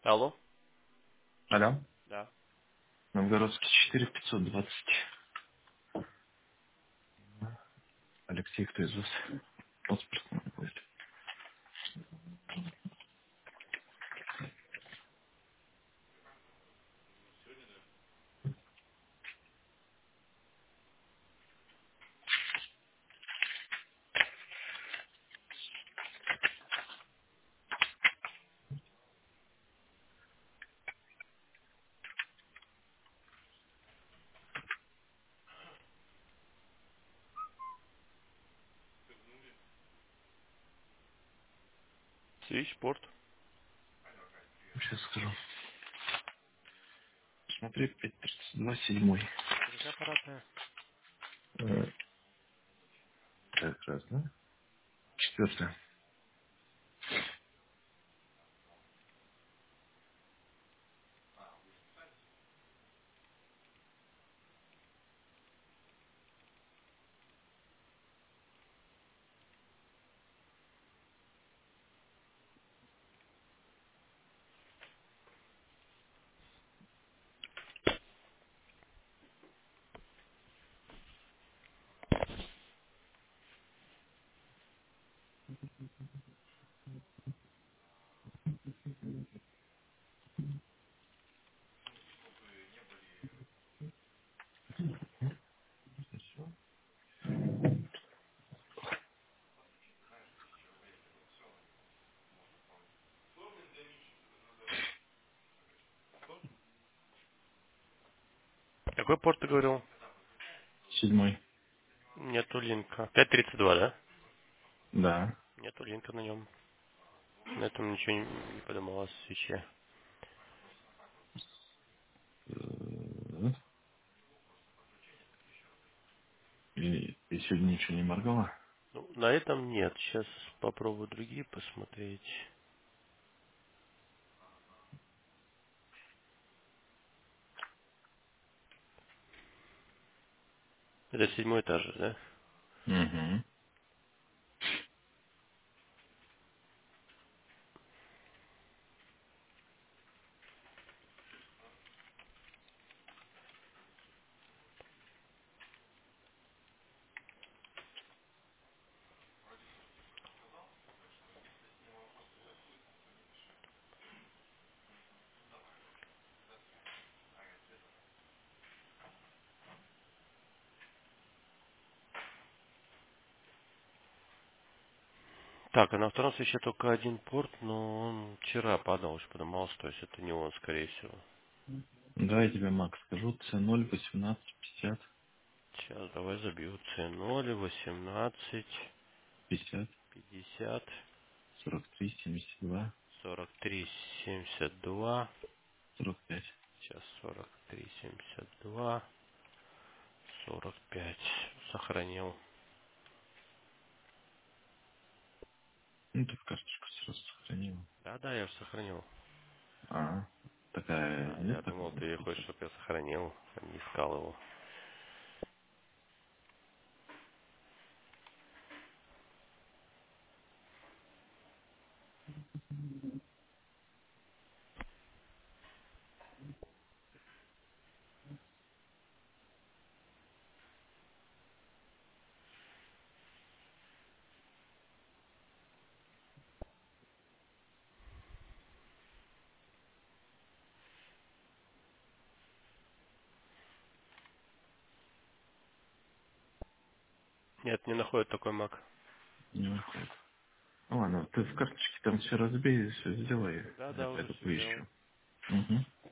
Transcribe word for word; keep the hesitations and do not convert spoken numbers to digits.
Алло? Алло. Да. Новгородский четыре пятьсот двадцать. Алексей, кто из вас? Паспорт надо будет. Свищпорт. Сейчас скажу. Смотри, пять тридцать два, седьмой. Это какая аппаратная? Э, Так, раз, да? Четвертое. Какой порт ты говорил? Седьмой. Нету линка. пять тридцать два, да? Да. Нету линка на нем. На этом ничего не, не поднималось в свече. Э, И, и сегодня ничего не моргало? Ну, на этом нет. Сейчас попробую другие посмотреть. Это седьмой этаж, да? Угу. Так, а на втором свече только один порт, но он вчера падал, уж поднимался, то есть это не он, скорее всего. Давай я тебе, Макс, скажу. С ноль, восемнадцать, пятьдесят, Сейчас давай забью. С ноль, восемнадцать, пятьдесят, пятьдесят, сорок три, семьдесят два, сорок три, семьдесят два. сорок пять. Сейчас сорок три, семьдесят два, сорок пять. Сохранил. Ну, ты в карточку сразу сохранил. Да, да, я уже сохранил. А, такая, А, я нет думал, такого ты хочешь, написать? чтобы я сохранил, а не искал его. Нет, не находит такой маг. Не выходит. Ну ладно, ты в карточке там все разбей, все сделай. Да, Я да, уже пойду все сделал. поищу. Угу.